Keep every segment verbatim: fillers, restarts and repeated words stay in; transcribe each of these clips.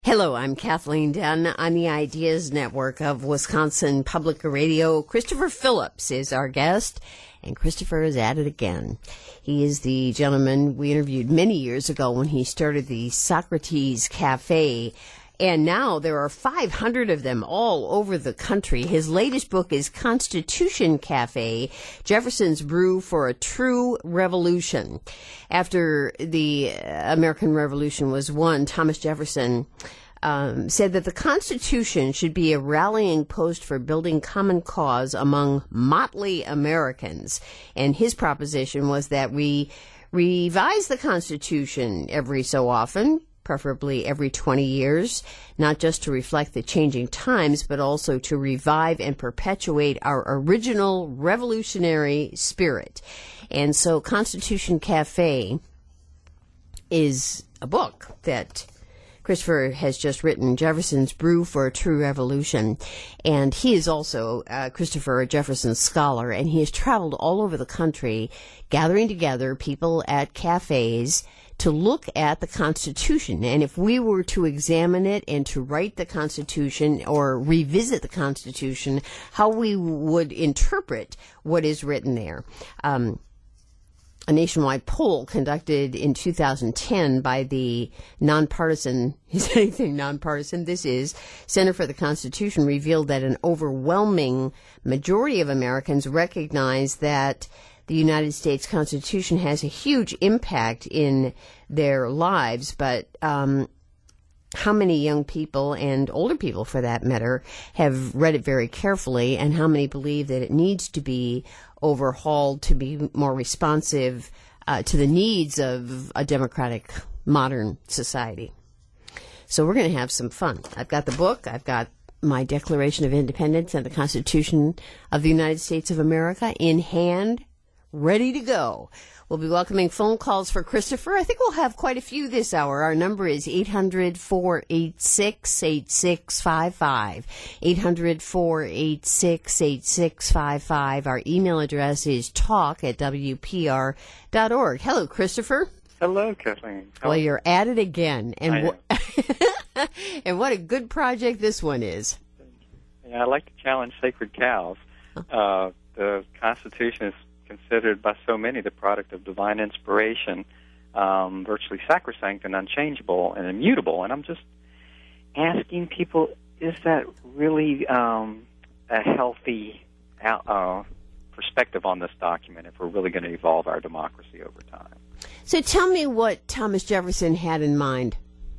Hello, I'm Kathleen Dunn on the Ideas Network of Wisconsin Public Radio. Christopher Phillips is our guest, and Christopher is at it again. He is the gentleman we interviewed many years ago when he started the Socrates Cafe, and now there are five hundred of them all over the country. His latest book is Constitution Cafe, Jefferson's Brew for a True Revolution. After the American Revolution was won, Thomas Jefferson um, said that the Constitution should be a rallying post for building common cause among motley Americans. And his proposition was that we revise the Constitution every so often, preferably every twenty years, not just to reflect the changing times, but also to revive and perpetuate our original revolutionary spirit. And so Constitution Cafe is a book that Christopher has just written, Jefferson's Brew for a True Revolution. And he is also, uh, Christopher, a Jefferson scholar, and he has traveled all over the country, gathering together people at cafes to look at the Constitution. And if we were to examine it and to write the Constitution or revisit the Constitution, how we would interpret what is written there. Um, a nationwide poll conducted in two thousand ten by the nonpartisan, is anything nonpartisan? This is Center for the Constitution, revealed that an overwhelming majority of Americans recognize that the United States Constitution has a huge impact in their lives, but um, how many young people and older people, for that matter, have read it very carefully, and how many believe that it needs to be overhauled to be more responsive uh, to the needs of a democratic modern society? So we're going to have some fun. I've got the book. I've got my Declaration of Independence and the Constitution of the United States of America in hand, ready to go. We'll be welcoming phone calls for Christopher. I think we'll have quite a few this hour. Our number is eight hundred, four eight six, eight six five five. eight hundred, four eight six, eight six five five. Our email address is talk at w p r dot org. Hello, Christopher. Hello, Kathleen. How well, you're at it again. And, wh- and what a good project this one is. Yeah, I like to challenge sacred cows. Uh, the Constitution is considered by so many the product of divine inspiration, um, virtually sacrosanct and unchangeable and immutable. And I'm just asking people, is that really um, a healthy uh, perspective on this document if we're really going to evolve our democracy over time? So tell me what Thomas Jefferson had in mind.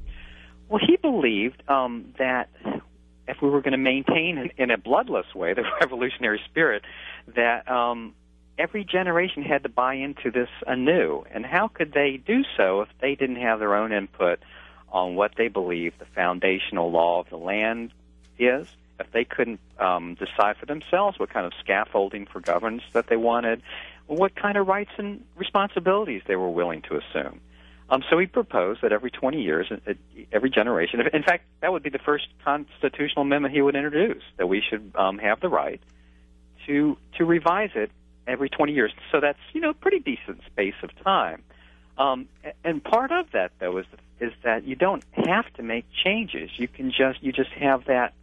Well, he believed um, that if we were going to maintain in, in a bloodless way the revolutionary spirit, that um, every generation had to buy into this anew. And how could they do so if they didn't have their own input on what they believe the foundational law of the land is? If they couldn't um, decide for themselves what kind of scaffolding for governance that they wanted, what kind of rights and responsibilities they were willing to assume. Um, so he proposed that every twenty years, every generation, in fact, that would be the first constitutional amendment he would introduce, that we should um, have the right to to revise it every twenty years. So that's, you know, a pretty decent space of time. Um, and part of that, though, is is that you don't have to make changes. You can just you just have that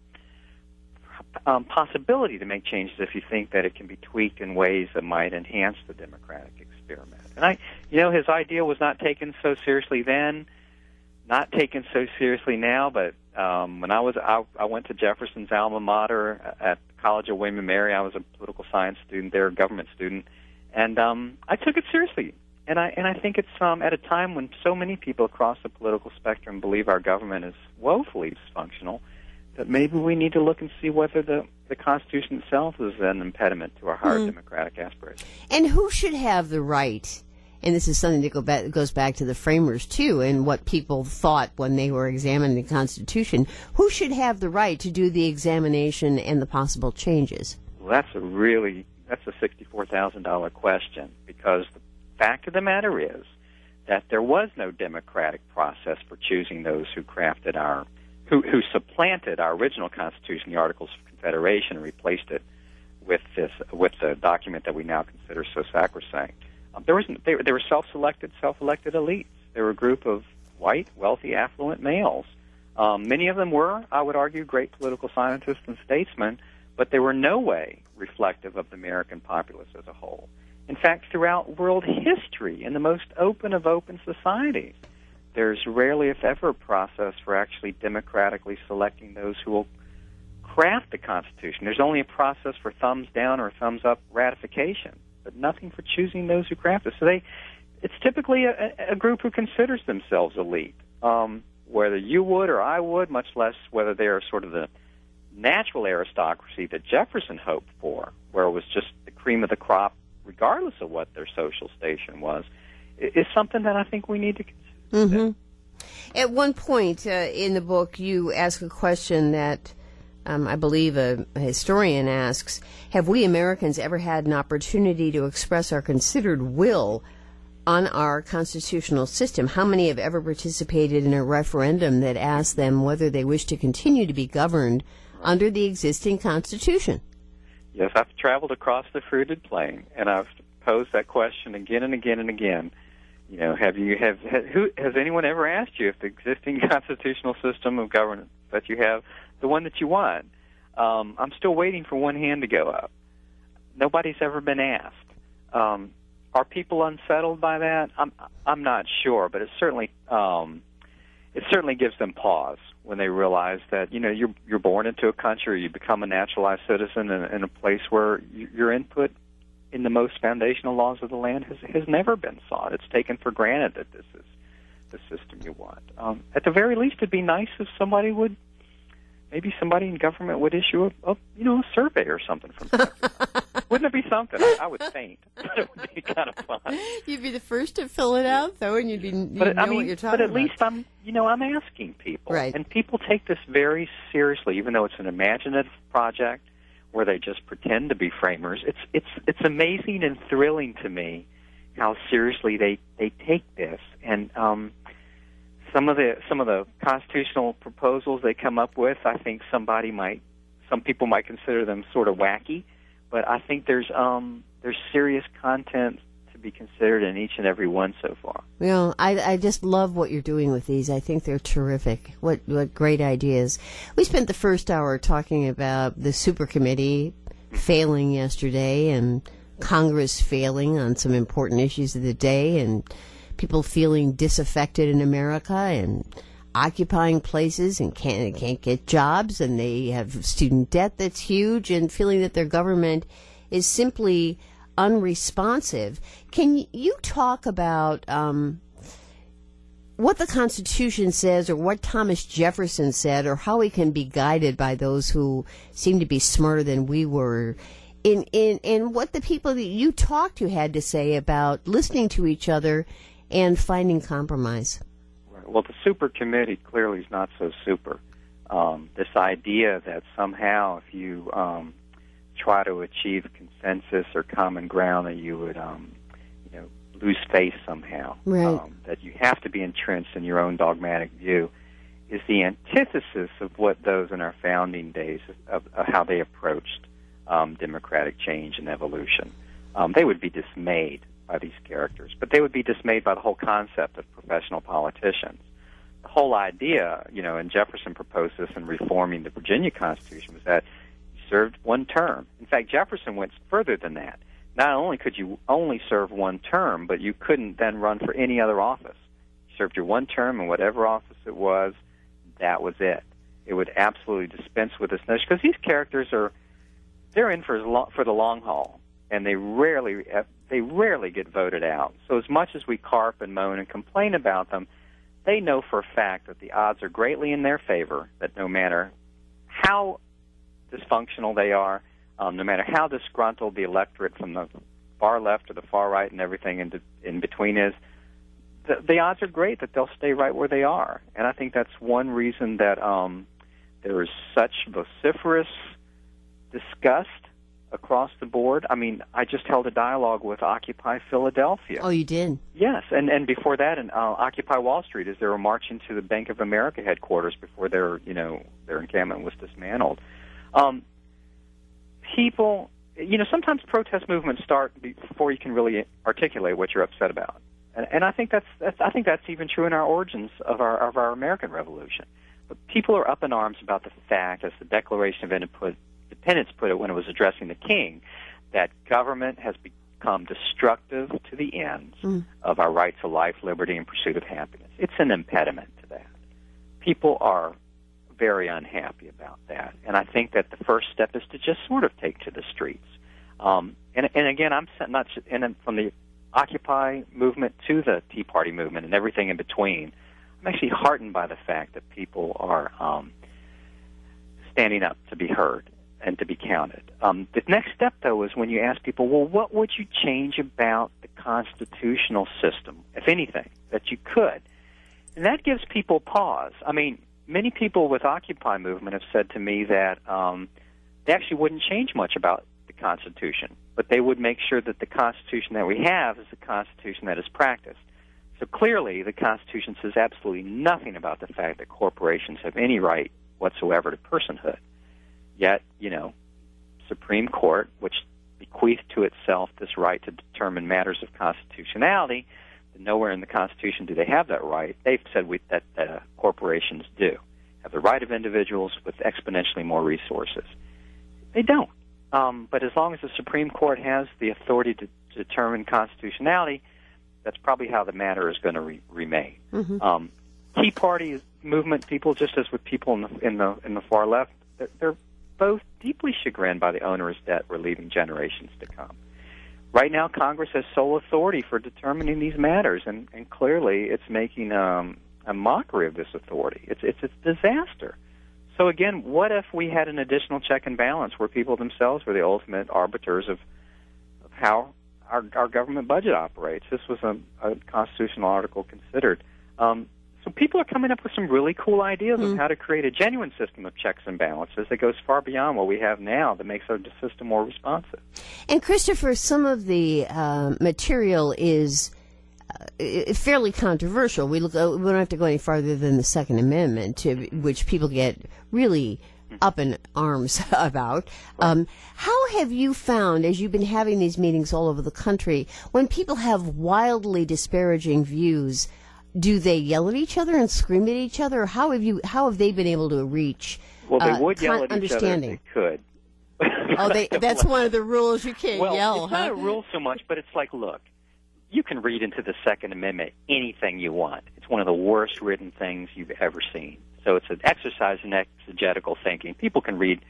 um, possibility to make changes if you think that it can be tweaked in ways that might enhance the democratic experiment. And I, you know, his idea was not taken so seriously then, not taken so seriously now. But um, when I was I, I went to Jefferson's alma mater at the College of William and Mary. I was a political science student there, a government student, and um, I took it seriously. And I and I think it's um, at a time when so many people across the political spectrum believe our government is woefully dysfunctional, that maybe we need to look and see whether the, the Constitution itself is an impediment to our higher mm. democratic aspirations. And who should have the right, and this is something that go back, goes back to the framers, too, and what people thought when they were examining the Constitution, who should have the right to do the examination and the possible changes? Well, that's a really, that's a sixty-four thousand dollars question, because the fact of the matter is that there was no democratic process for choosing those who crafted our Who, who supplanted our original Constitution, the Articles of Confederation, and replaced it with this with the document that we now consider so sacrosanct. Um, there was they, they were self-selected, self-elected elites. They were a group of white, wealthy, affluent males Um, many of them were, I would argue, great political scientists and statesmen, but they were no way reflective of the American populace as a whole. In fact, throughout world history, in the most open of open societies, there's rarely, if ever, a process for actually democratically selecting those who will craft the Constitution. There's only a process for thumbs down or thumbs up ratification, but nothing for choosing those who craft it. So they, it's typically a, a group who considers themselves elite. Um, whether you would or I would, much less whether they are sort of the natural aristocracy that Jefferson hoped for, where it was just the cream of the crop, regardless of what their social station was, is something that I think we need to consider. Mm-hmm. At one point uh, in the book, you ask a question that um, I believe a, a historian asks, have we Americans ever had an opportunity to express our considered will on our constitutional system? How many have ever participated in a referendum that asked them whether they wish to continue to be governed under the existing Constitution? Yes, I've traveled across the fruited plain, and I've posed that question again and again and again. You know, have you have, have who has anyone ever asked you if the existing constitutional system of governance that you have, the one that you want? Um, I'm still waiting for one hand to go up. Nobody's ever been asked. Um, are people unsettled by that? I'm I'm not sure, but it certainly um, it certainly gives them pause when they realize that, you know, you're you're born into a country, you become a naturalized citizen in, in a place where you, your input in the most foundational laws of the land has has never been sought. It's taken for granted that this is the system you want. Um, at the very least, it'd be nice if somebody would, maybe somebody in government would issue a, a you know a survey or something from time to time. Wouldn't it be something? I, I would faint, but it would be kind of fun. You'd be the first to fill it out, though, and you'd be you'd but, know I mean, what you're talking But at about. least I'm, you know, I'm asking people, right. And people take this very seriously, even though it's an imaginative project where they just pretend to be framers. It's it's it's amazing and thrilling to me how seriously they they take this, and um, some of the some of the constitutional proposals they come up with, I think somebody might, some people might consider them sort of wacky. But I think there's um, there's serious content to be considered in each and every one so far. Well, I, I just love what you're doing with these. I think they're terrific. What what great ideas. We spent the first hour talking about the super committee failing yesterday and Congress failing on some important issues of the day and people feeling disaffected in America and occupying places and can't can't get jobs, and they have student debt that's huge, and feeling that their government is simply unresponsive. Can you talk about um, what the Constitution says, or what Thomas Jefferson said, or how we can be guided by those who seem to be smarter than we were, in in in what the people that you talked to had to say about listening to each other and finding compromise? Well, the super committee clearly is not so super. Um, this idea that somehow if you um, try to achieve consensus or common ground, that you would, um, you know, lose face somehow. Right. Um, that you have to be entrenched in your own dogmatic view is the antithesis of what those in our founding days, of, of how they approached um, democratic change and evolution. Um, they would be dismayed by these characters, but they would be dismayed by the whole concept of professional politicians. The whole idea, you know, and Jefferson proposed this in reforming the Virginia Constitution, was that you served one term. In fact, Jefferson went further than that. Not only could you only serve one term, but you couldn't then run for any other office. You served your one term in whatever office it was, that was it. It would absolutely dispense with this notion, because these characters are, they're in for, for the long haul, and they rarely they rarely get voted out. So as much as we carp and moan and complain about them, they know for a fact that the odds are greatly in their favor, that no matter how dysfunctional they are, um, no matter how disgruntled the electorate from the far left or the far right and everything in, in between is, the, the odds are great that they'll stay right where they are. And I think that's one reason that um, there is such vociferous disgust across the board. I mean, I just held a dialogue with Occupy Philadelphia. Oh, you did? Yes, and and before that, in uh, Occupy Wall Street, as they were marching to the Bank of America headquarters before their, you know, their encampment was dismantled. Um, people, you know, sometimes protest movements start before you can really articulate what you're upset about, and, and I think that's, that's I think that's even true in our origins of our of our American Revolution. but people are up in arms about the fact, as the Declaration of Independence put it when it was addressing the king, that government has become destructive to the ends mm. of our right to life, liberty, and pursuit of happiness. It's an impediment to that. People are very unhappy about that, and I think that the first step is to just sort of take to the streets. Um, and, and again, I'm not and from the Occupy movement to the Tea Party movement and everything in between. I'm actually heartened by the fact that people are um, standing up to be heard and to be counted. Um, the next step, though, is when you ask people, well, what would you change about the constitutional system, if anything, that you could? And that gives people pause. I mean, many people with Occupy movement have said to me that um, they actually wouldn't change much about the Constitution, but they would make sure that the Constitution that we have is the Constitution that is practiced. So clearly, the Constitution says absolutely nothing about the fact that corporations have any right whatsoever to personhood. Yet, you know, Supreme Court, which bequeathed to itself this right to determine matters of constitutionality, nowhere in the Constitution do they have that right. They've said we, that uh, corporations do have the right of individuals with exponentially more resources. They don't. Um, but as long as the Supreme Court has the authority to, to determine constitutionality, that's probably how the matter is going to re- remain. Mm-hmm. Um, Tea Party movement people, just as with people in the in the in the far left, they're, they're both deeply chagrined by the onerous debt we're leaving generations to come. Right now, Congress has sole authority for determining these matters, and, and clearly it's making um, a mockery of this authority. It's, it's it's a disaster. So again, what if we had an additional check and balance where people themselves were the ultimate arbiters of, of how our, our government budget operates? This was a, a constitutional article considered. Um, so people are coming up with some really cool ideas mm. of how to create a genuine system of checks and balances that goes far beyond what we have now, that makes our system more responsive. And Christopher, some of the uh, material is uh, fairly controversial. We look. Uh, we don't have to go any farther than the Second Amendment, to, which people get really up in arms about. Um, how have you found, as you've been having these meetings all over the country, when people have wildly disparaging views, do they yell at each other and scream at each other? Or how have you? How have they been able to reach? Well, they uh, would yell con- at each other if they could. Oh, they, that's one of the rules. You can't well, yell. It's huh? not a rule so much, but it's like, look, you can read into the Second Amendment anything you want. It's one of the worst written things you've ever seen. So it's an exercise in exegetical thinking. People can read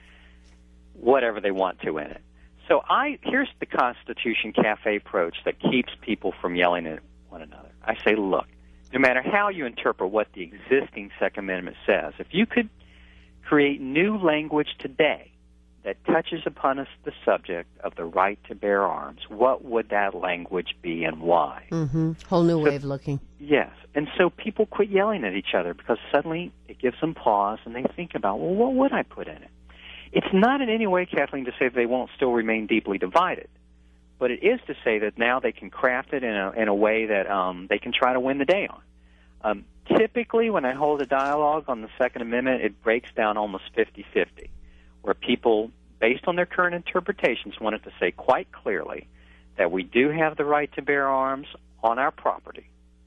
whatever they want to in it. So I here's the Constitution Cafe approach that keeps people from yelling at one another. I say, look, no matter how you interpret what the existing Second Amendment says, if you could create new language today that touches upon us the subject of the right to bear arms, what would that language be and why? Mm-hmm. Whole new so, way of looking. Yes. And so people quit yelling at each other because suddenly it gives them pause and they think about, well, what would I put in it? It's not in any way, Kathleen, to say that they won't still remain deeply divided, but it is to say that now they can craft it in a, in a way that um, they can try to win the day on. Um, typically, when I hold a dialogue on the Second Amendment, it breaks down almost fifty-fifty, where people, based on their current interpretations, wanted to say quite clearly that we do have the right to bear arms on our property,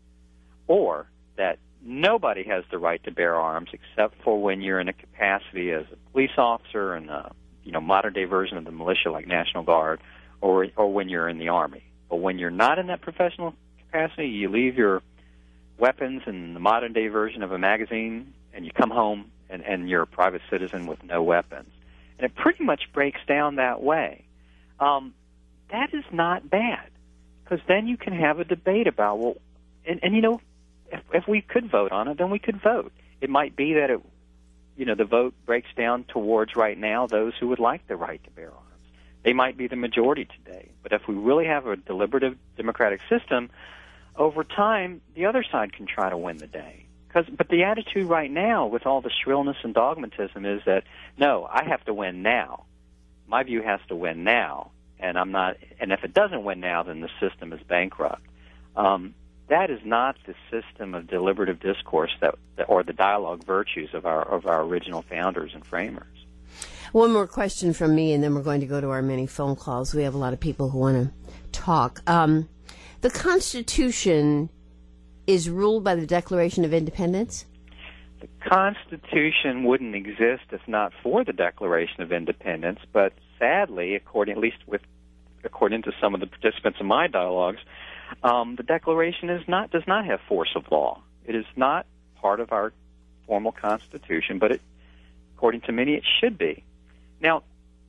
or that nobody has the right to bear arms except for when you're in a capacity as a police officer and a you know modern-day version of the militia like National Guard, or or when you're in the Army. But when you're not in that professional capacity, you leave your weapons in the modern-day version of a magazine, and you come home and, and you're a private citizen with no weapons. And it pretty much breaks down that way. Um, that is not bad, because then you can have a debate about, well, and, and you know, if, if we could vote on it, then we could vote. It might be that, it, you know, the vote breaks down towards right now those who would like the right to bear arms. They might be the majority today. But if we really have a deliberative democratic system, over time, the other side can try to win the day. Cause, but the attitude right now, with all the shrillness and dogmatism, is that, no, I have to win now. My view has to win now, and I'm not. And if it doesn't win now, then the system is bankrupt. Um, that is not the system of deliberative discourse that, or the dialogue virtues of our of our original founders and framers. One more question from me, and then we're going to go to our many phone calls. We have a lot of people who want to talk. Um, the Constitution is ruled by the Declaration of Independence? The Constitution wouldn't exist if not for the Declaration of Independence, but sadly, according at least with according to some of the participants in my dialogues, um, the Declaration is not does not have force of law. It is not part of our formal Constitution, but it, according to many, it should be. Now,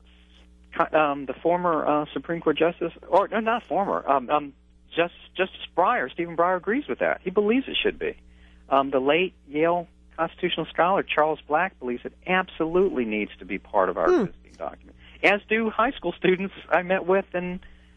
um, the former uh, Supreme Court Justice, or no, not former, um, um, Just, Justice Breyer, Stephen Breyer agrees with that. He believes it should be. Um, the late Yale constitutional scholar Charles Black believes it absolutely needs to be part of our hmm. existing document, as do high school students I met with in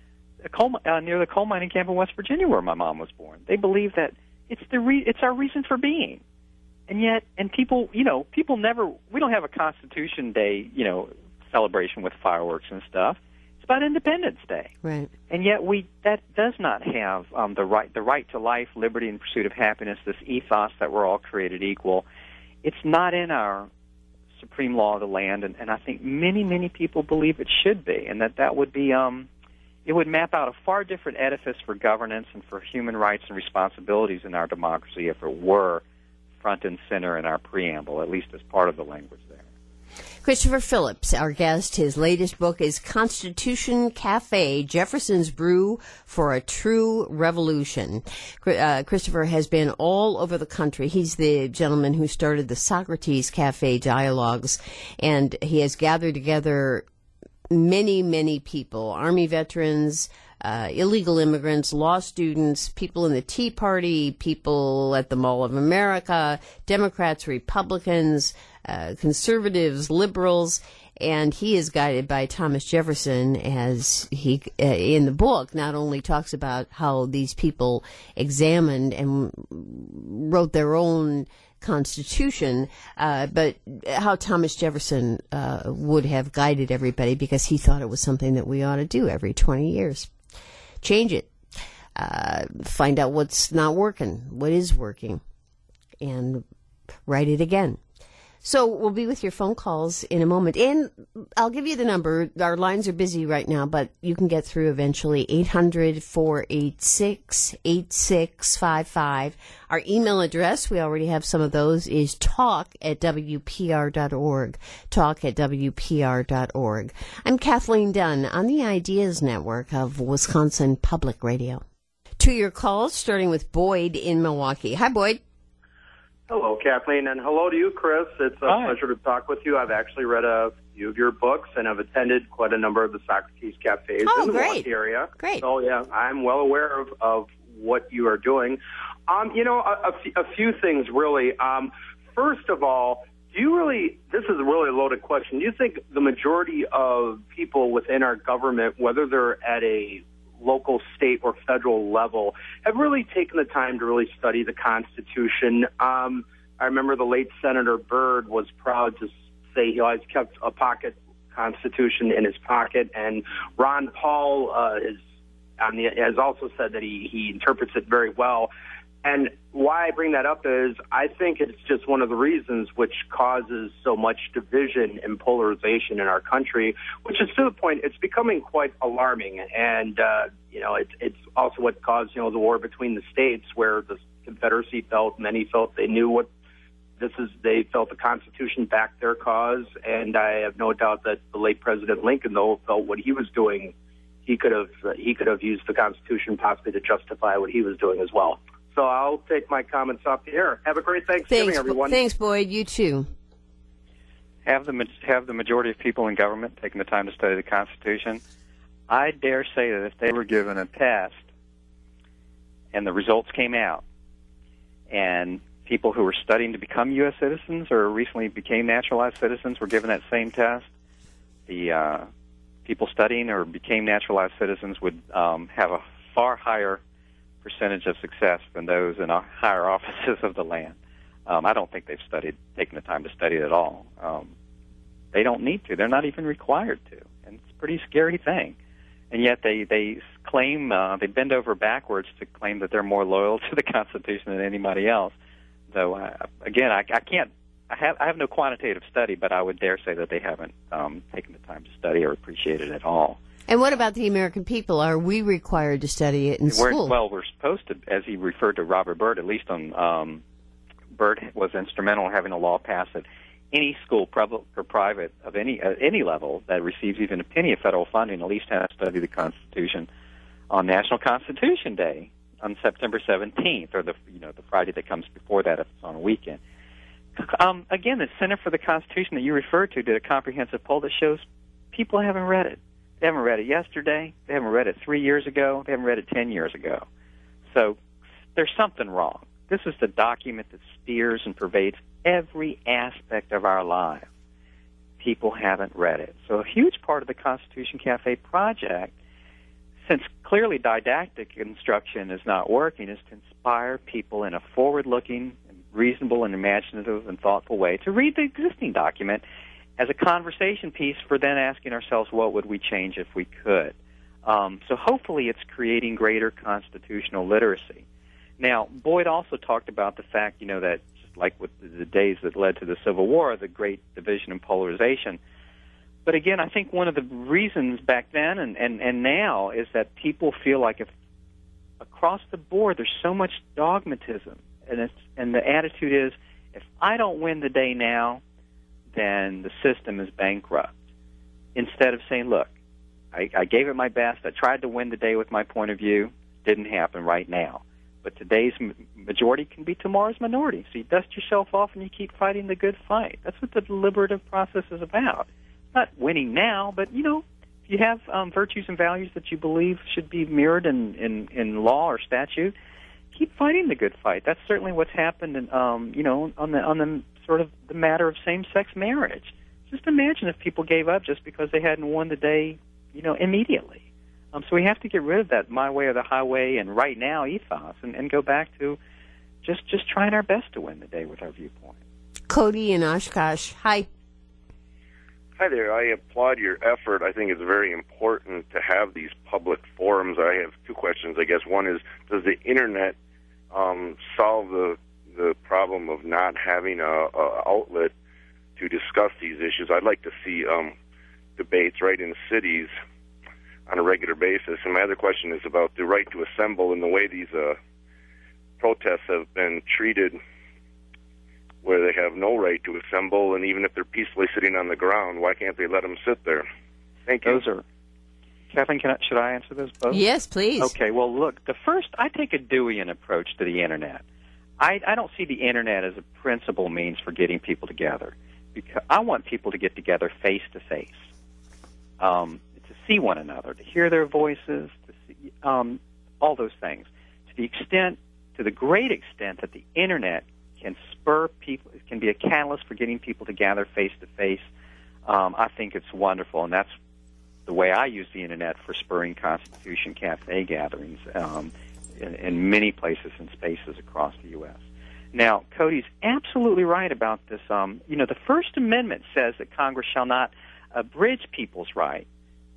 a coal, uh, near the coal mining camp in West Virginia where my mom was born. They believe that it's the re- it's our reason for being. And yet, and people, you know, people never, we don't have a Constitution Day, you know, celebration with fireworks and stuff. It's about Independence Day. Right. And yet we, that does not have um, the right, the right to life, liberty, and pursuit of happiness, this ethos that we're all created equal. It's not in our supreme law of the land, and, and I think many, many people believe it should be, and that that would be, um, it would map out a far different edifice for governance and for human rights and responsibilities in our democracy if it were front and center in our preamble, at least as part of the language there. Christopher Phillips, our guest. His latest book is Constitution Cafe, Jefferson's Brew for a True Revolution. Uh, Christopher has been all over the country. He's the gentleman who started the Socrates Cafe Dialogues, and he has gathered together many, many people, Army veterans, Uh, illegal immigrants, law students, people in the Tea Party, people at the Mall of America, Democrats, Republicans, uh, conservatives, liberals, and he is guided by Thomas Jefferson as he, uh, in the book, not only talks about how these people examined and wrote their own Constitution, uh, but how Thomas Jefferson uh, would have guided everybody because he thought it was something that we ought to do every twenty years. Change it. Uh, find out what's not working, what is working, and write it again. So we'll be with your phone calls in a moment. And I'll give you the number. Our lines are busy right now, but you can get through eventually. eight hundred, four eight six, eight six five five. Our email address, we already have some of those, is talk at W P R dot org. Talk at W P R dot org. I'm Kathleen Dunn on the Ideas Network of Wisconsin Public Radio. To your calls, starting with Boyd in Milwaukee. Hi, Boyd. Hello, Kathleen, and hello to you, Chris. It's a Hi. pleasure to talk with you. I've actually read a few of your books, and I've attended quite a number of the Socrates cafes Oh, in the great. Milwaukee area. Great. So, yeah, I'm well aware of, of what you are doing. Um, you know, a, a, f- a few things, really. Um, first of all, do you really, this is a really loaded question, do you think the majority of people within our government, whether they're at a local, state, or federal level, have really taken the time to really study the Constitution? Um, I remember the late Senator Byrd was proud to say he always kept a pocket Constitution in his pocket, and Ron Paul uh, is on the, has also said that he, he interprets it very well. And why I bring that up is I think it's just one of the reasons which causes so much division and polarization in our country, which is to the point it's becoming quite alarming. And, uh, you know, it's, it's also what caused, you know, the war between the states where the Confederacy felt, many felt they knew what this is, they felt the Constitution backed their cause. And I have no doubt that the late President Lincoln, though, felt what he was doing, he could have, uh, he could have used the Constitution possibly to justify what he was doing as well. So I'll take my comments off the air. Have a great Thanksgiving, Thanks, everyone. Thanks, Boyd. You too. Have the have the majority of people in government taken the time to study the Constitution? I dare say that if they were given a test and the results came out, and people who were studying to become U S citizens or recently became naturalized citizens were given that same test, the uh, people studying or became naturalized citizens would um, have a far higher percentage of success than those in higher offices of the land. Um, I don't think they've studied, taken the time to study it at all. Um, they don't need to. They're not even required to. And it's a pretty scary thing. And yet they, they claim, uh, they bend over backwards to claim that they're more loyal to the Constitution than anybody else. Though, I, again, I, I can't, I have, I have no quantitative study, but I would dare say that they haven't um, taken the time to study or appreciate it at all. And what about the American people? Are we required to study it in We're, school? well, we're supposed to, as he referred to Robert Byrd, at least on um, Burt was instrumental in having a law passed that any school, public or private, of any uh, any level that receives even a penny of federal funding at least has to study the Constitution on National Constitution Day on September seventeenth, or the you know the Friday that comes before that if it's on a weekend. Um, again, the Center for the Constitution that you referred to did a comprehensive poll that shows people haven't read it. They haven't read it yesterday. They haven't read it three years ago. They haven't read it ten years ago. So there's something wrong. This is the document that steers and pervades every aspect of our lives. People haven't read it. So a huge part of the Constitution Cafe project, since clearly didactic instruction is not working, is to inspire people in a forward-looking, reasonable, and imaginative and thoughtful way to read the existing document as a conversation piece for then asking ourselves, what would we change if we could? Um, so hopefully it's creating greater constitutional literacy. Now, Boyd also talked about the fact, you know, that just like with the days that led to the Civil War, the great division and polarization. But again, I think one of the reasons back then and, and, and now is that people feel like if across the board there's so much dogmatism, and it's, and the attitude is, if I don't win the day now, then the system is bankrupt. Instead of saying, look, I, I gave it my best. I tried to win the day with my point of view. Didn't happen right now. But today's majority can be tomorrow's minority. So you dust yourself off and you keep fighting the good fight. That's what the deliberative process is about. It's not winning now, but, you know, if you have um, virtues and values that you believe should be mirrored in, in, in law or statute, keep fighting the good fight. That's certainly what's happened, in, um, you know, on the on the sort of the matter of same-sex marriage. Just imagine if people gave up just because they hadn't won the day, you know, immediately. Um, so we have to get rid of that my way or the highway and right now ethos and, and go back to just just trying our best to win the day with our viewpoint. Cody in Oshkosh. Hi. Hi there. I applaud your effort. I think it's very important to have these public forums. I have two questions, I guess. One is, does the Internet um, solve the the problem of not having a, a outlet to discuss these issues? I'd like to see um, debates right in cities on a regular basis. And my other question is about the right to assemble and the way these uh, protests have been treated, where they have no right to assemble, and even if they're peacefully sitting on the ground, why can't they let them sit there? Thank you. Those are, Kathleen, can I, should I answer those both? Yes, please. Okay, well, look, the first, I take a Deweyan approach to the Internet. I, I don't see the Internet as a principal means for getting people together, because I want people to get together face-to-face, um, to see one another, to hear their voices, to see, um, all those things. To the extent, to the great extent that the Internet can spur people, it can be a catalyst for getting people to gather face-to-face, um, I think it's wonderful, and that's the way I use the Internet for spurring Constitution Cafe gatherings um, in, in many places and spaces across the U S Now, Cody's absolutely right about this. Um, you know, the First Amendment says that Congress shall not abridge people's right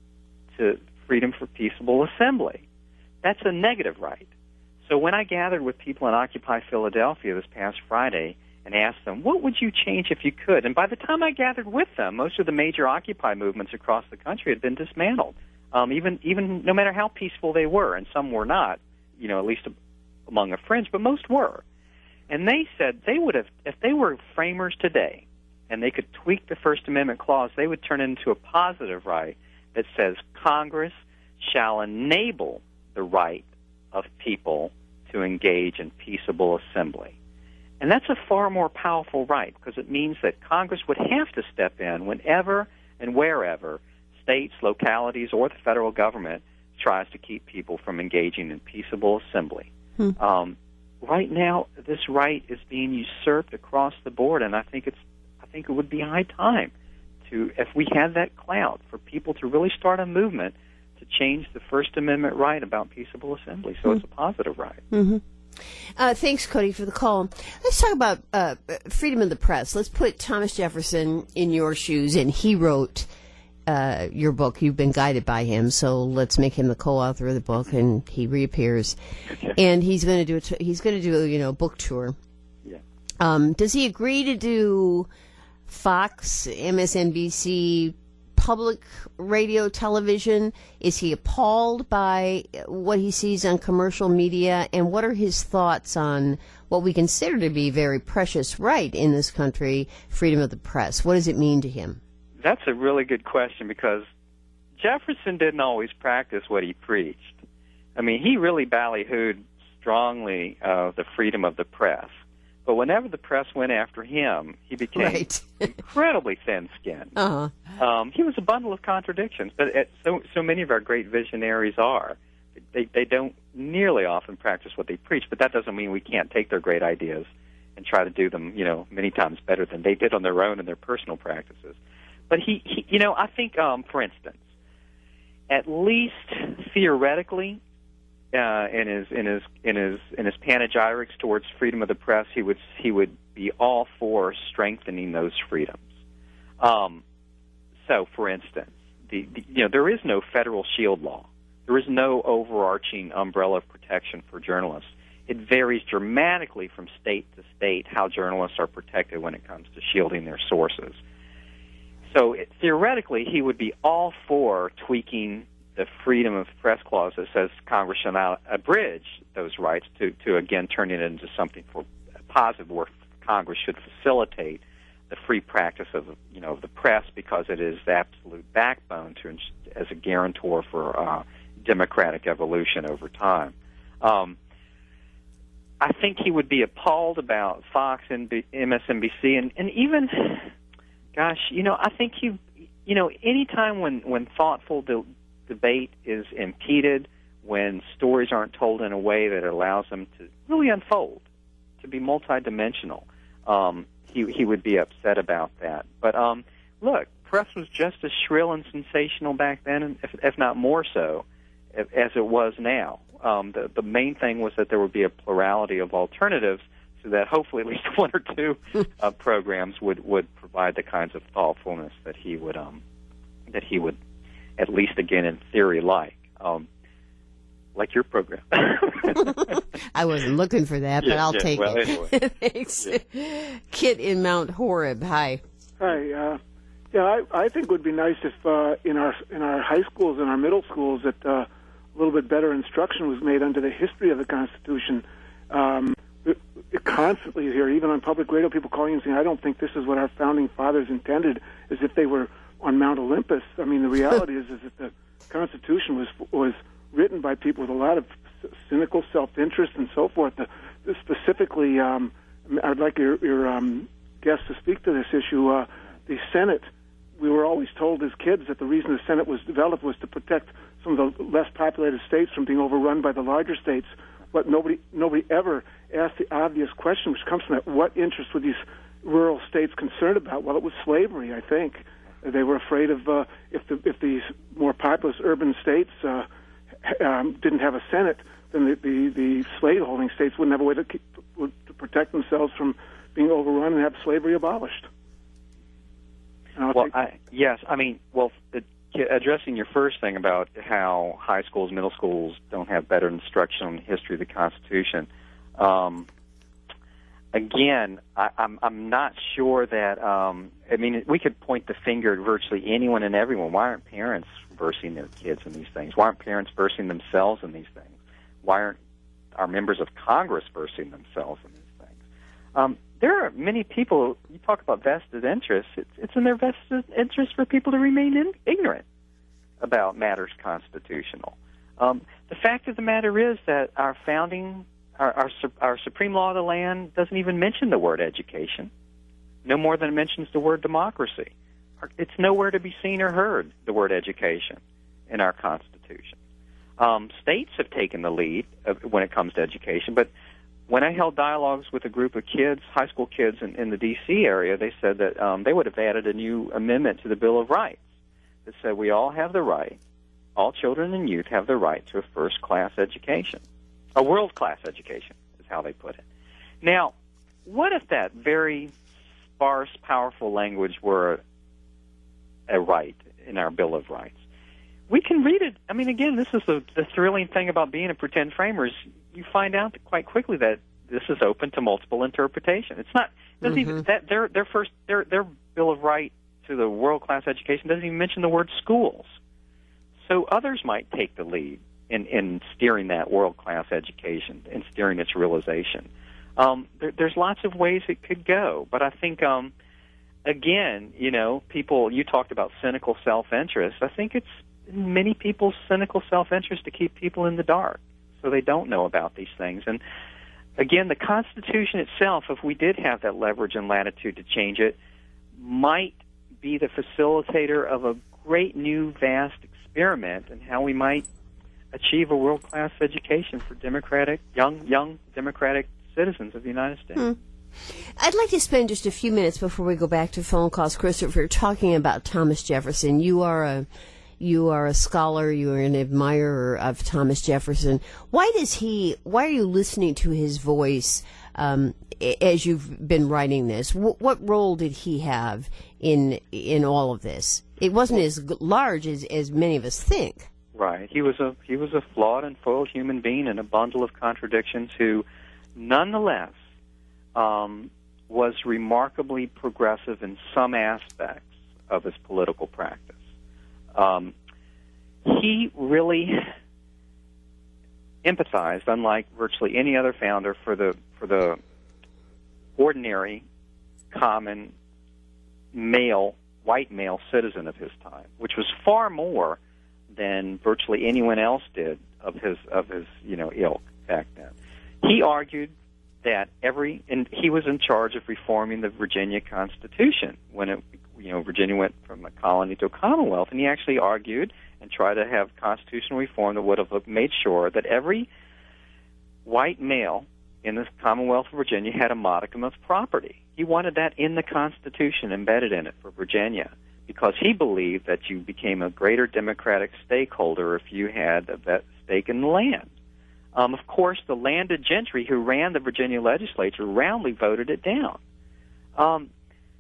to freedom for peaceable assembly. That's a negative right. So when I gathered with people in Occupy Philadelphia this past Friday and asked them, what would you change if you could? And by the time I gathered with them, most of the major Occupy movements across the country had been dismantled, um, even even no matter how peaceful they were, and some were not, you know, at least among a fringe, but most were. And they said they would have, if they were framers today and they could tweak the First Amendment clause, they would turn it into a positive right that says Congress shall enable the right of people to engage in peaceable assembly. And that's a far more powerful right, because it means that Congress would have to step in whenever and wherever states, localities, or the federal government tries to keep people from engaging in peaceable assembly. Hmm. Um, right now, this right is being usurped across the board, and I think it's I think it would be high time to, if we had that clout, for people to really start a movement to change the First Amendment right about peaceable assembly. So mm-hmm. it's a positive right. Mm-hmm. Uh, thanks, Cody, for the call. Let's talk about uh, freedom of the press. Let's put Thomas Jefferson in your shoes, and he wrote uh, your book. You've been guided by him, so let's make him the co-author of the book, and he reappears. Okay. And he's going to do a t- he's going to do a, you know book tour. Yeah. Um, does he agree to do Fox, M S N B C, public radio, television? Is he appalled by what he sees on commercial media? And what are his thoughts on what we consider to be very precious right in this country, freedom of the press. What does it mean to him? That's a really good question, because Jefferson didn't always practice what he preached. I mean, he really ballyhooed strongly of the freedom of the press. But whenever the press went after him, he became right. incredibly thin-skinned. Uh-huh. Um, he was a bundle of contradictions, but it, so so many of our great visionaries are. They they don't nearly often practice what they preach, but that doesn't mean we can't take their great ideas and try to do them, you know, many times better than they did on their own in their personal practices. But he, he you know, I think, um, for instance, at least theoretically, uh, in his in his in his in his panegyrics towards freedom of the press, he would he would be all for strengthening those freedoms. Um, so, for instance, the, the you know there is no federal shield law. There is no overarching umbrella of protection for journalists. It varies dramatically from state to state how journalists are protected when it comes to shielding their sources. So it, theoretically, he would be all for tweaking the freedom of press clause that says Congress shall not abridge those rights to, to again, turn it into something for positive, where Congress should facilitate the free practice of, you know, of the press, because it is the absolute backbone to as a guarantor for uh, democratic evolution over time. Um, I think he would be appalled about Fox and M S N B C, and, and even, gosh, you know, I think he, you know, any time when, when thoughtful de- debate is impeded, when stories aren't told in a way that allows them to really unfold, to be multidimensional, um, he he would be upset about that. But um, look, press was just as shrill and sensational back then, if, if not more so, as it was now. Um, the, the main thing was that there would be a plurality of alternatives, so that hopefully at least one or two uh, programs would, would provide the kinds of thoughtfulness that he would um, that he would at least again in theory like um, like your program. I wasn't looking for that, yeah, but I'll yeah, take well, it. Anyway. Thanks, yeah. Kit in Mount Horeb. Hi. Hi. Uh, yeah, I, I think it would be nice if uh, in our in our high schools and our middle schools that uh, a little bit better instruction was made under the history of the Constitution. Um, it, it constantly here, even on public radio, people calling and saying, "I don't think this is what our founding fathers intended," as if they were on Mount Olympus. I mean, the reality is is that the Constitution was was written by people with a lot of cynical self-interest and so forth. The, the specifically, um, I'd like your, your um, guest to speak to this issue. Uh, the Senate, we were always told as kids that the reason the Senate was developed was to protect some of the less populated states from being overrun by the larger states. But nobody nobody ever asked the obvious question, which comes from that: what interest were these rural states concerned about? Well, it was slavery, I think. They were afraid of uh, if the if these more populous urban states uh, um, didn't have a Senate, then the, the, the slave-holding states wouldn't have a way to, keep, to protect themselves from being overrun and have slavery abolished. Well, I, yes, I mean, well, the, addressing your first thing about how high schools, middle schools don't have better instruction on the history of the Constitution. Um, again, I, I'm I'm not sure that. Um, I mean, we could point the finger at virtually anyone and everyone. Why aren't parents versing their kids in these things? Why aren't parents versing themselves in these things? Why aren't our members of Congress versing themselves in these things? Um, there are many people, you talk about vested interests, it's, it's in their vested interest for people to remain in, ignorant about matters constitutional. Um, the fact of the matter is that our founding, our, our, our supreme law of the land doesn't even mention the word education, no more than it mentions the word democracy. It's nowhere to be seen or heard, the word education, in our Constitution. Um, states have taken the lead when it comes to education, but when I held dialogues with a group of kids, high school kids in, in the D C area, they said that um, they would have added a new amendment to the Bill of Rights that said we all have the right, all children and youth have the right to a first-class education, a world-class education is how they put it. Now, what if that very sparse, powerful language were a right in our Bill of Rights? We can read it. I mean, again, this is the, the thrilling thing about being a pretend framer is you find out quite quickly that this is open to multiple interpretation. It's not doesn't mm-hmm. even that their their first their their Bill of Right to the world class education doesn't even mention the word schools. So others might take the lead in, in steering that world class education and steering its realization. Um, there, there's lots of ways it could go, but I think, um, again, you know, people, you talked about cynical self-interest. I think it's many people's cynical self-interest to keep people in the dark so they don't know about these things. And, again, the Constitution itself, if we did have that leverage and latitude to change it, might be the facilitator of a great new vast experiment in how we might achieve a world-class education for democratic, young, young democratic citizens of the United States. Hmm. I'd like to spend just a few minutes before we go back to phone calls, Christopher, talking about Thomas Jefferson. You are a you are a scholar. You are an admirer of Thomas Jefferson. Why does he? Why are you listening to his voice um, as you've been writing this? W- what role did he have in in all of this? It wasn't as large as, as many of us think. Right. He was a he was a flawed and foiled human being and a bundle of contradictions who, nonetheless, um, was remarkably progressive in some aspects of his political practice. Um, he really empathized, unlike virtually any other founder, for the for the ordinary, common male, white male citizen of his time, which was far more than virtually anyone else did of his of his you know ilk back then. He argued that every and he was in charge of reforming the Virginia Constitution when it you know Virginia went from a colony to a commonwealth, and he actually argued and tried to have constitutional reform that would have made sure that every white male in the Commonwealth of Virginia had a modicum of property. He wanted that in the Constitution, embedded in it for Virginia, because he believed that you became a greater democratic stakeholder if you had that stake in the land. Um, of course, the landed gentry who ran the Virginia legislature roundly voted it down. Um,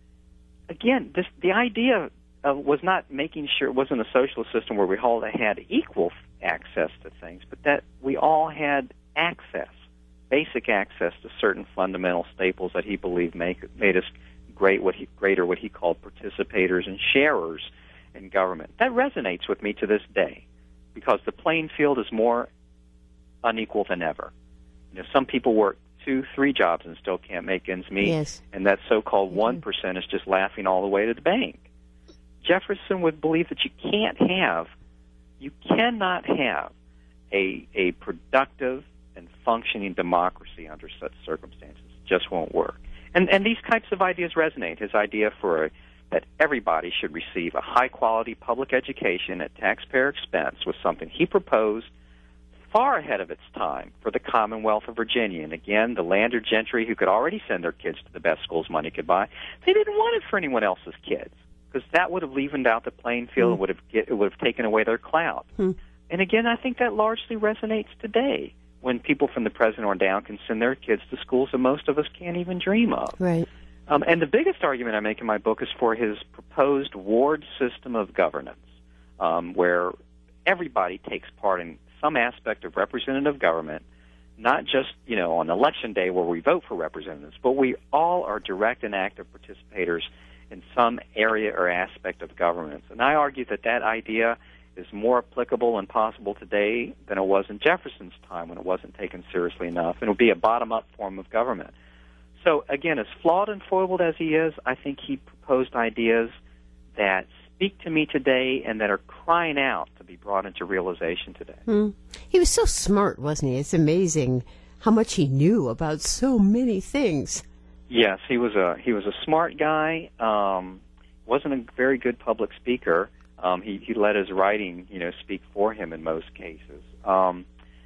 again, this, the idea uh, was not making sure it wasn't a socialist system where we all had equal access to things, but that we all had access, basic access to certain fundamental staples that he believed make, made us great, what he, greater, what he called participators and sharers in government. That resonates with me to this day, because the playing field is more unequal than ever. You know, some people work two, three jobs and still can't make ends meet, yes. and that so-called one percent is just laughing all the way to the bank. Jefferson would believe that you can't have, you cannot have a a productive and functioning democracy under such circumstances. It just won't work. And and these types of ideas resonate. His idea for a, that everybody should receive a high-quality public education at taxpayer expense was something he proposed far ahead of its time for the Commonwealth of Virginia. And again, the landed gentry who could already send their kids to the best schools money could buy, they didn't want it for anyone else's kids, because that would have leavened out the playing field. Mm. It would have get, it would have taken away their clout. Mm. And again, I think that largely resonates today, when people from the president on down can send their kids to schools that most of us can't even dream of. Right. Um, and the biggest argument I make in my book is for his proposed ward system of governance, um, where everybody takes part in some aspect of representative government, not just, you know, on election day where we vote for representatives, but we all are direct and active participators in some area or aspect of governance. And I argue that that idea is more applicable and possible today than it was in Jefferson's time, when it wasn't taken seriously enough. And it would be a bottom-up form of government. So, again, as flawed and foiled as he is, I think he proposed ideas that speak to me today and that are crying out to be brought into realization today. Mm. He was so smart, wasn't he? It's amazing how much he knew about so many things. Yes, he was a he was a smart guy. Um, wasn't a very good public speaker. Um, he, he let his writing, you know, speak for him in most cases. Um,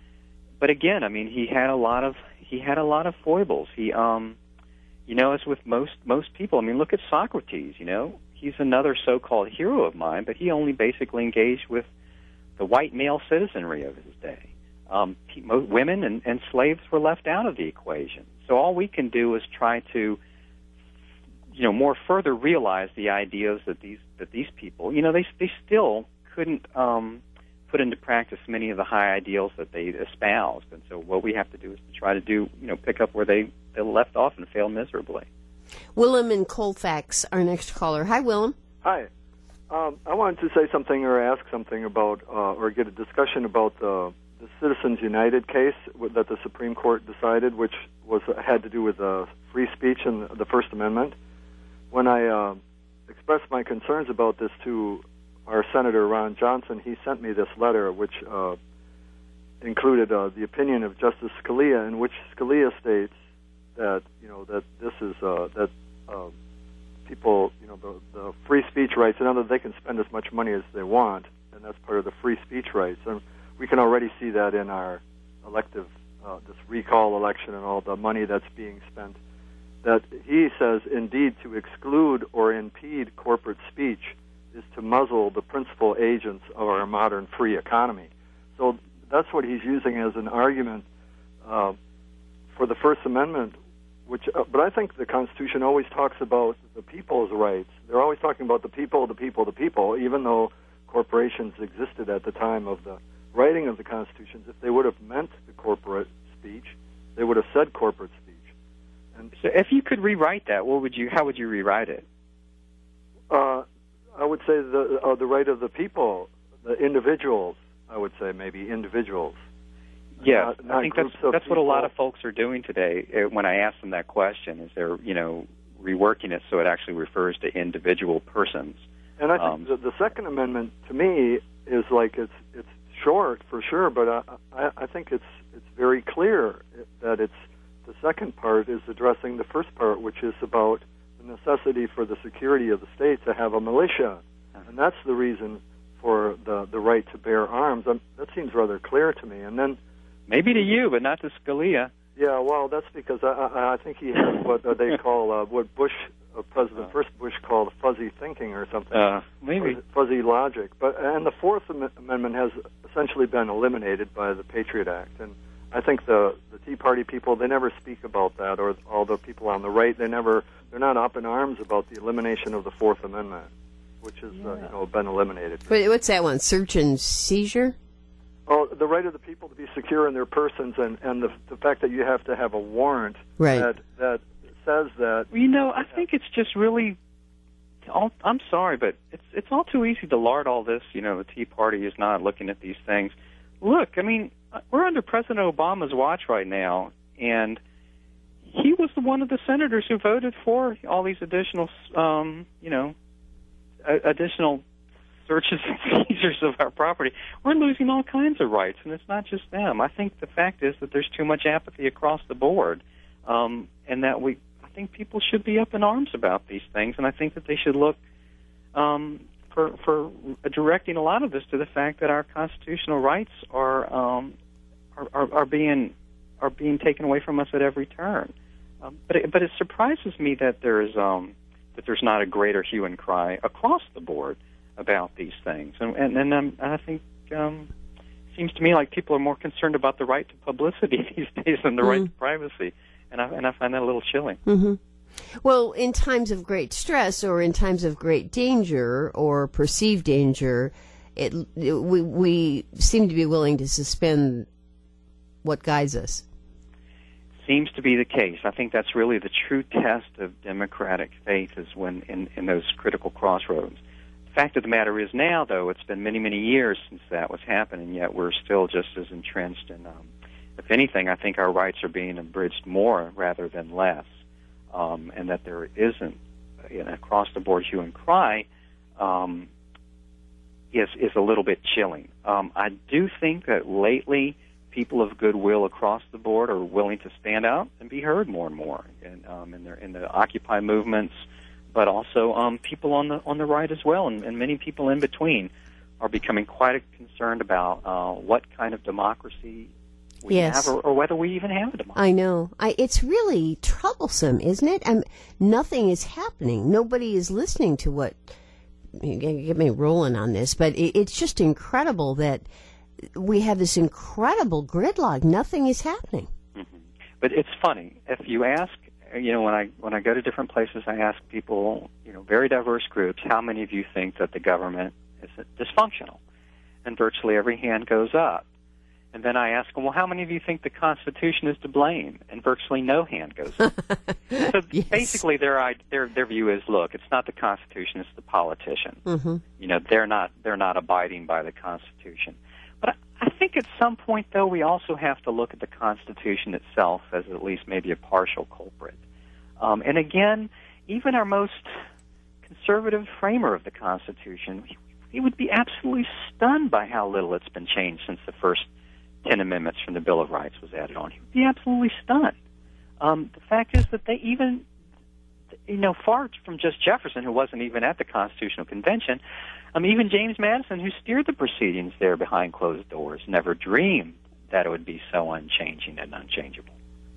but again, I mean, he had a lot of he had a lot of foibles. He, um, you know, as with most most people. I mean, look at Socrates. You know, he's another so-called hero of mine, but he only basically engaged with the white male citizenry of his day. Um, he, most women and, and slaves were left out of the equation. So all we can do is try to, you know, more further realize the ideas that these that these people, you know, they they still couldn't um, put into practice many of the high ideals that they espoused. And so what we have to do is to try to do, you know, pick up where they, they left off and failed miserably. Willem in Colfax, our next caller. Hi, Willem. Hi. Um, I wanted to say something or ask something about, uh, or get a discussion about the, the Citizens United case that the Supreme Court decided, which was had to do with uh, free speech and the First Amendment. When I uh, expressed my concerns about this to our Senator Ron Johnson, he sent me this letter, which uh, included uh, the opinion of Justice Scalia, in which Scalia states that you know that this is uh, that uh, people, you know, the, the free speech rights, in other words, they can spend as much money as they want, and that's part of the free speech rights. And we can already see that in our elective, uh, this recall election and all the money that's being spent. That he says, indeed, to exclude or impede corporate speech is to muzzle the principal agents of our modern free economy. So that's what he's using as an argument uh, for the First Amendment. Which, uh, but I think the Constitution always talks about the people's rights. They're always talking about the people, the people, the people, even though corporations existed at the time of the writing of the Constitution. If they would have meant the corporate speech, they would have said corporate speech. And so if you could rewrite that, what would you? How would you rewrite it? Uh, I would say the uh, the right of the people, the individuals. I would say maybe individuals. Yeah, not, not I think that's that's what a lot of folks are doing today. When I ask them that question, is they're you know reworking it so it actually refers to individual persons. And I think um, the, the Second Amendment to me is like it's it's short for sure, but I I, I think it's it's very clear that it's the second part is addressing the first part, which is about the necessity for the security of the state to have a militia, and that's the reason for the the right to bear arms. Um, that seems rather clear to me. And then. Maybe to you, but not to Scalia. Yeah, well, that's because I, I, I think he has what they call, uh, what Bush, uh, President First Bush called fuzzy thinking or something. Uh, maybe. Fuzzy logic. But And the Fourth Am- Amendment has essentially been eliminated by the Patriot Act. And I think the, the Tea Party people, they never speak about that, or all the people on the right, they never, they're not up in arms about the elimination of the Fourth Amendment, which has yeah. uh, you know, been eliminated. But what's that one, search and seizure? Oh, the right of the people to be secure in their persons, and, and the, the fact that you have to have a warrant right. that that says that. You know, I think it's just really. All, I'm sorry, but it's it's all too easy to lard all this. You know, the Tea Party is not looking at these things. Look, I mean, we're under President Obama's watch right now, and he was one of the senators who voted for all these additional, um, you know, additional. searches and seizures of our property. We're losing all kinds of rights, and it's not just them. I think the fact is that there's too much apathy across the board, um, and that we, I think people should be up in arms about these things, and I think that they should look um, for, for directing a lot of this to the fact that our constitutional rights are, um, are, are, are being are being taken away from us at every turn. Um, but it, but it surprises me that there is um, that there's not a greater hue and cry across the board about these things, and and, and um, I think um, it seems to me like people are more concerned about the right to publicity these days than the mm-hmm. right to privacy, and I and I find that a little chilling. Mm-hmm. Well, in times of great stress or in times of great danger or perceived danger, it, it we we seem to be willing to suspend what guides us. Seems to be the case. I think that's really the true test of democratic faith, is when in, in those critical crossroads. The fact of the matter is now, though, it's been many, many years since that was happening, yet we're still just as entrenched in, um, if anything, I think our rights are being abridged more rather than less, um, and that there isn't an across-the-board hue and cry um, is, is a little bit chilling. Um, I do think that lately people of goodwill across the board are willing to stand out and be heard more and more in, um, in, their, in the Occupy movements, but also um, people on the on the right as well, and, and many people in between are becoming quite concerned about uh, what kind of democracy we yes. have, or, or whether we even have a democracy. I know. I, it's really troublesome, isn't it? I'm, nothing is happening. Nobody is listening to what... You get me rolling on this, but it, it's just incredible that we have this incredible gridlock. Nothing is happening. Mm-hmm. But it's funny. If you ask... You know, when I when I go to different places, I ask people, you know, very diverse groups, how many of you think that the government is dysfunctional? And virtually every hand goes up. And then I ask them, well, how many of you think the Constitution is to blame? And virtually no hand goes up. So yes. basically, their their their view is, look, it's not the Constitution, it's the politicians. Mm-hmm. You know, they're not they're not abiding by the Constitution. But I, I think at some point, though, we also have to look at the Constitution itself as at least maybe a partial culprit. Um, and again, even our most conservative framer of the Constitution, he would be absolutely stunned by how little it's been changed since the first ten amendments from the Bill of Rights was added on. He would be absolutely stunned. Um, the fact is that they even, you know, far from just Jefferson, who wasn't even at the Constitutional Convention, um, even James Madison, who steered the proceedings there behind closed doors, never dreamed that it would be so unchanging and unchangeable.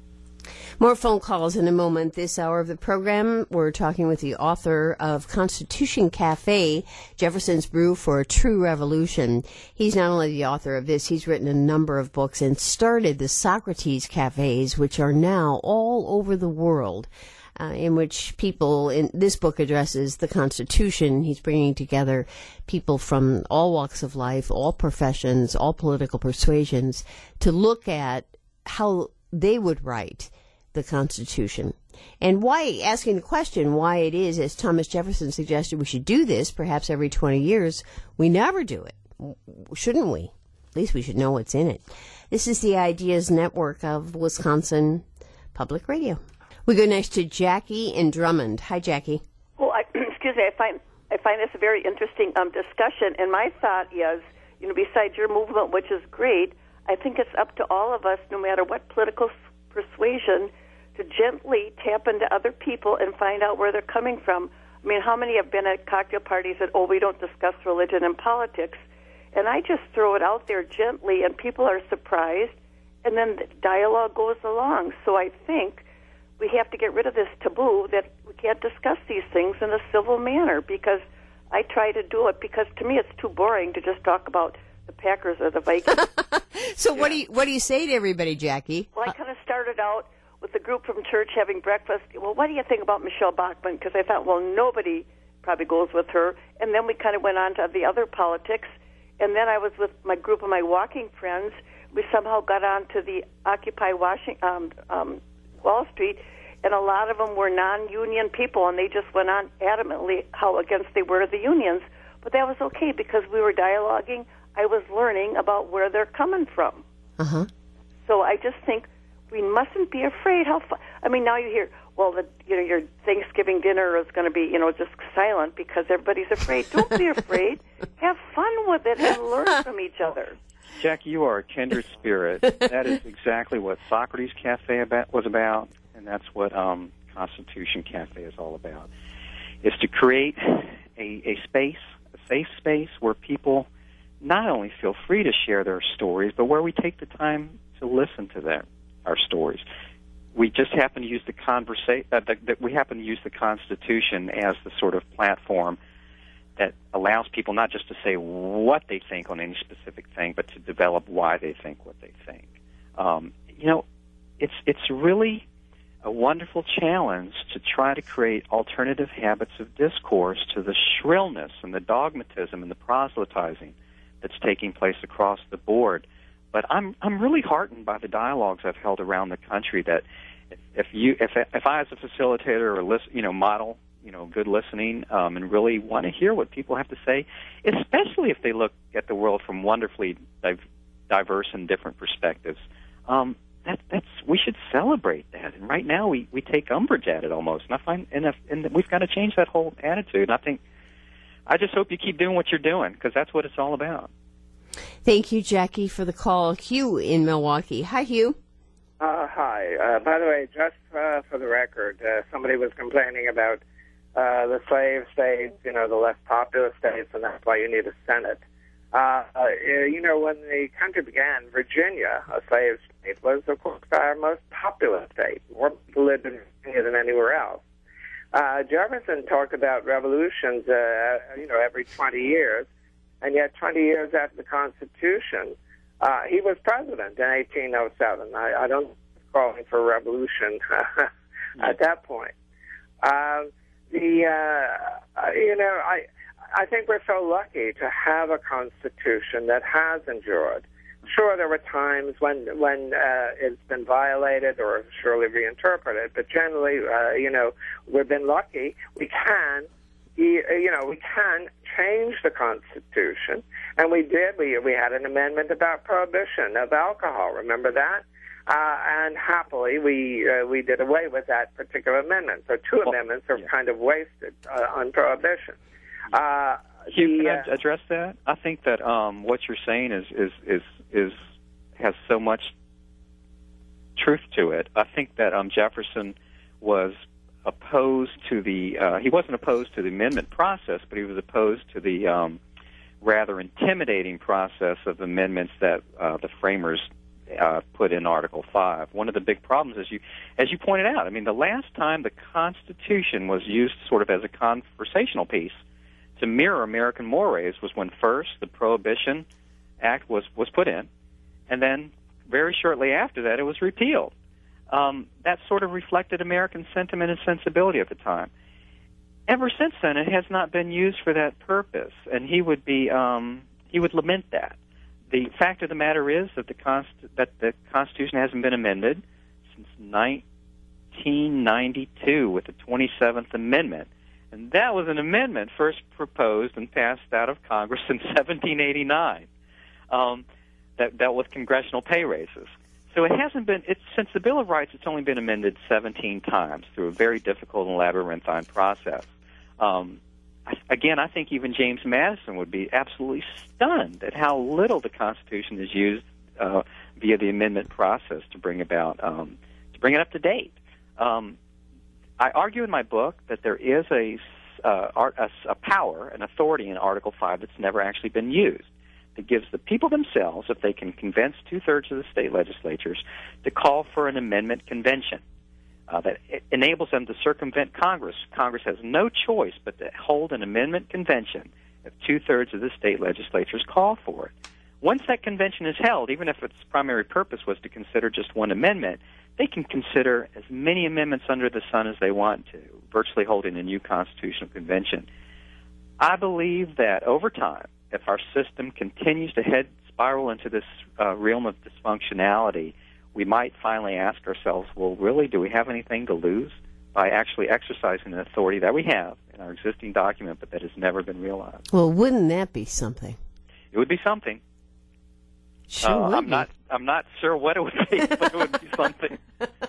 More phone calls in a moment. This hour of the program, we're talking with the author of Constitution Cafe, Jefferson's Brew for a True Revolution. He's not only the author of this, he's written a number of books and started the Socrates Cafes, which are now all over the world, uh, in which people, in this book addresses the Constitution. He's bringing together people from all walks of life, all professions, all political persuasions, to look at how they would write the Constitution. And why, asking the question why it is, as Thomas Jefferson suggested, we should do this perhaps every twenty years, we never do it. Shouldn't we? At least we should know what's in it. This is the Ideas Network of Wisconsin Public Radio. We go next to Jackie in Drummond. Hi, Jackie. Well, I, excuse me, I find I find this a very interesting um, discussion, and my thought is, you know, besides your movement, which is great, I think it's up to all of us, no matter what political persuasion, to gently tap into other people and find out where they're coming from. I mean, how many have been at cocktail parties that, oh, we don't discuss religion and politics? And I just throw it out there gently, and people are surprised, and then the dialogue goes along. So I think we have to get rid of this taboo that we can't discuss these things in a civil manner, because I try to do it, because to me it's too boring to just talk about the Packers or the Vikings. So yeah. what do you what do you say to everybody, Jackie? Well, I kind of started out with the group from church having breakfast. Well, what do you think about Michelle Bachmann? Because I thought, well, nobody probably goes with her. And then we kind of went on to the other politics. And then I was with my group of my walking friends. We somehow got on to the Occupy Washington, um, um, Wall Street, and a lot of them were non-union people, and they just went on adamantly how against they were the unions. But that was okay, because we were dialoguing. I was learning about where they're coming from. Uh-huh. So I just think we mustn't be afraid. How fu- I mean, now you hear, well, the, you know, your Thanksgiving dinner is going to be, you know, just silent because everybody's afraid. Don't be afraid. Have fun with it and learn from each other. Jackie, you are a kindred spirit. That is exactly what Socrates Cafe about, was about, and that's what um, Constitution Cafe is all about, is to create a, a space, a safe space where people not only feel free to share their stories, but where we take the time to listen to their, our stories. We just happen to use the conversa- uh, the, the, we happen to use the Constitution as the sort of platform that allows people not just to say what they think on any specific thing, but to develop why they think what they think. Um, you know, it's it's really a wonderful challenge to try to create alternative habits of discourse to the shrillness and the dogmatism and the proselytizing that's taking place across the board. But I'm I'm really heartened by the dialogues I've held around the country. That if, if you if if I as a facilitator or listen, you know model you know good listening um, and really want to hear what people have to say, especially if they look at the world from wonderfully div- diverse and different perspectives, um, that that's we should celebrate that. And right now we, we take umbrage at it almost. And I find and, if, and we've got to change that whole attitude. And I think I just hope you keep doing what you're doing, because that's what it's all about. Thank you, Jackie, for the call. Hugh in Milwaukee. Hi, Hugh. Uh, hi. Uh, by the way, just uh, for the record, uh, somebody was complaining about uh, the slave states, you know, the less popular states, and that's why you need a Senate. Uh, uh, you know, when the country began, Virginia, a slave state, was, of course, our most popular state. More people lived in Virginia than anywhere else. Uh, Jefferson talked about revolutions, uh, you know, every twenty years. And yet, twenty years after the Constitution, uh, he was president in eighteen oh seven. I, I don't call him for a revolution at that point. Uh, the uh, you know, I I think we're so lucky to have a Constitution that has endured. Sure, there were times when when uh, it's been violated or surely reinterpreted, but generally, uh, you know, we've been lucky. We can. You know, we can change the Constitution, and we did. We we had an amendment about prohibition of alcohol. Remember that? Uh, and happily, we uh, we did away with that particular amendment. So two well, amendments are yeah. kind of wasted uh, on prohibition. Uh, Hugh, the, can I uh, address that? I think that um, what you're saying is is is is has so much truth to it. I think that um, Jefferson was opposed to the. Uh, he wasn't opposed to the amendment process, but he was opposed to the um, rather intimidating process of amendments that uh, the framers uh, put in Article Five. One of the big problems, as you as you pointed out, I mean, the last time the Constitution was used sort of as a conversational piece to mirror American mores was when first the Prohibition Act was, was put in, and then very shortly after that it was repealed. Um, that sort of reflected American sentiment and sensibility at the time. Ever since then, it has not been used for that purpose, and he would be um, he would lament that. The fact of the matter is that the Const- that the Constitution hasn't been amended since nineteen ninety-two with the twenty-seventh Amendment. And that was an amendment first proposed and passed out of Congress in seventeen eighty-nine um, that dealt with congressional pay raises. So it hasn't been, it's, since the Bill of Rights, it's only been amended seventeen times through a very difficult and labyrinthine process. Um, I, again, I think even James Madison would be absolutely stunned at how little the Constitution is used uh, via the amendment process to bring about, um, to bring it up to date. Um, I argue in my book that there is a, uh, a, a power, an authority in Article five that's never actually been used, that gives the people themselves, if they can convince two-thirds of the state legislatures, to call for an amendment convention. Uh, that enables them to circumvent Congress. Congress has no choice but to hold an amendment convention if two-thirds of the state legislatures call for it. Once that convention is held, even if its primary purpose was to consider just one amendment, they can consider as many amendments under the sun as they want to, virtually holding a new constitutional convention. I believe that over time, if our system continues to head spiral into this uh, realm of dysfunctionality, we might finally ask ourselves, well, really, do we have anything to lose by actually exercising an authority that we have in our existing document but that has never been realized? Well, wouldn't that be something? It would be something. Sure uh, would I'm be. not. I'm not sure what it would be, but it would be something.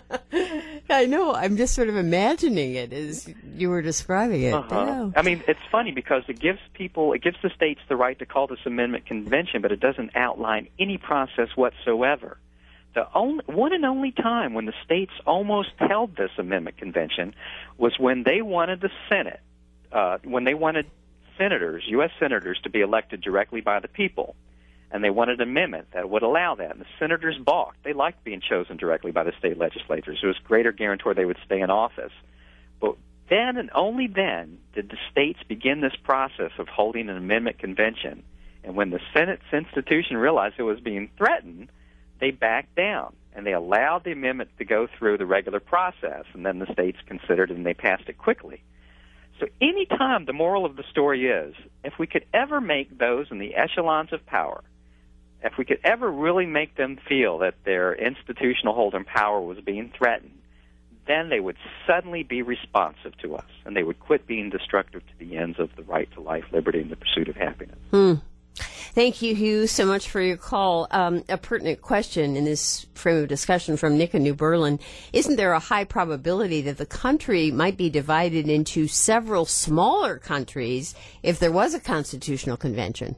I know. I'm just sort of imagining it as you were describing it. Uh-huh. Yeah. I mean, it's funny because it gives people, it gives the states the right to call this amendment convention, but it doesn't outline any process whatsoever. The only, one and only time when the states almost held this amendment convention was when they wanted the Senate, uh, when they wanted senators, U S senators, to be elected directly by the people. And they wanted an amendment that would allow that. And the senators balked. They liked being chosen directly by the state legislatures. It was a greater guarantor they would stay in office. But then and only then did the states begin this process of holding an amendment convention. And when the Senate's institution realized it was being threatened, they backed down. And they allowed the amendment to go through the regular process. And then the states considered it and they passed it quickly. So any time, the moral of the story is, if we could ever make those in the echelons of power, if we could ever really make them feel that their institutional hold and power was being threatened, then they would suddenly be responsive to us, and they would quit being destructive to the ends of the right to life, liberty, and the pursuit of happiness. Hmm. Thank you, Hugh, so much for your call. Um, a pertinent question in this frame of discussion from Nick in New Berlin. Isn't there a high probability that the country might be divided into several smaller countries if there was a constitutional convention?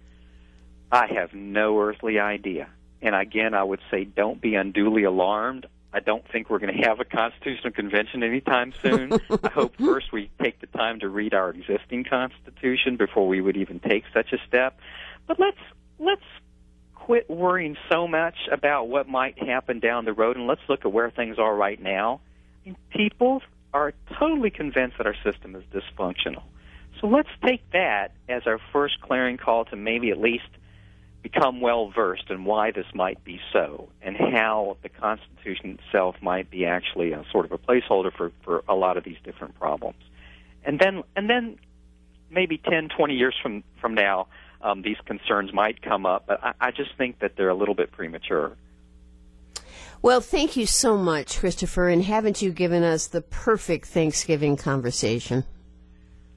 I have no earthly idea. And again, I would say don't be unduly alarmed. I don't think we're going to have a constitutional convention anytime soon. I hope first we take the time to read our existing Constitution before we would even take such a step. But let's let's quit worrying so much about what might happen down the road, and let's look at where things are right now. I mean, people are totally convinced that our system is dysfunctional. So let's take that as our first clarion call to maybe at least become well-versed in why this might be so and how the Constitution itself might be actually a sort of a placeholder for, for a lot of these different problems. And then and then maybe ten, twenty years from, from now, um, these concerns might come up, but I, I just think that they're a little bit premature. Well, thank you so much, Christopher, and haven't you given us the perfect Thanksgiving conversation?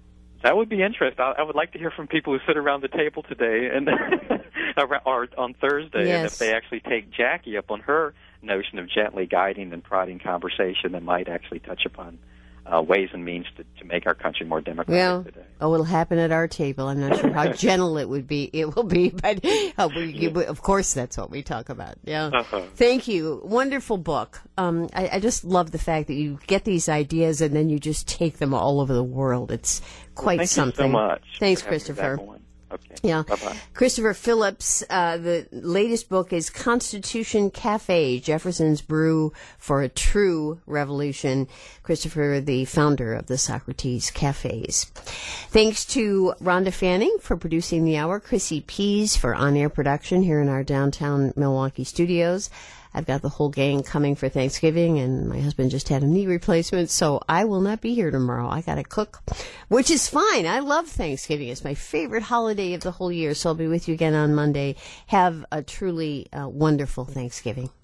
That would be interesting. I, I would like to hear from people who sit around the table today and or on Thursday, yes. and if they actually take Jackie up on her notion of gently guiding and prodding conversation that might actually touch upon uh, ways and means to, to make our country more democratic well, today. Oh, it'll happen at our table. I'm not sure how gentle it would be. It will be, but uh, we, we, of course that's what we talk about. Yeah. Uh-huh. Thank you. Wonderful book. Um, I, I just love the fact that you get these ideas and then you just take them all over the world. It's quite well, thank something. You so much. Thanks, Christopher. Okay. Yeah. Bye-bye. Christopher Phillips, uh, the latest book is Constitution Cafe, Jefferson's Brew for a True Revolution. Christopher, the founder of the Socrates Cafes. Thanks to Rhonda Fanning for producing the hour, Chrissy Pease for on-air production here in our downtown Milwaukee studios. I've got the whole gang coming for Thanksgiving, and my husband just had a knee replacement, so I will not be here tomorrow. I got to cook, which is fine. I love Thanksgiving. It's my favorite holiday of the whole year, so I'll be with you again on Monday. Have a truly uh, wonderful Thanksgiving.